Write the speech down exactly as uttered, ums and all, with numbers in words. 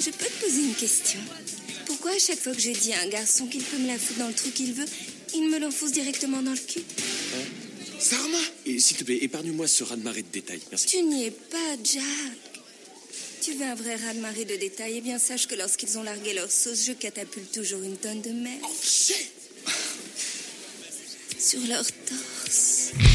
Je peux te poser une question? Pourquoi à chaque fois que je dis à un garçon qu'il peut me la foutre dans le trou qu'il veut, il me l'enfonce directement dans le cul? Hein? Sarma! Et s'il te plaît, épargne-moi ce raz-de-marée de détails, merci. Tu n'y es pas, Jack. Tu veux un vrai raz-de-marée de détails? Eh bien, sache que lorsqu'ils ont largué leur sauce, je catapulte toujours une tonne de merde Oh, shit! sur leur torse.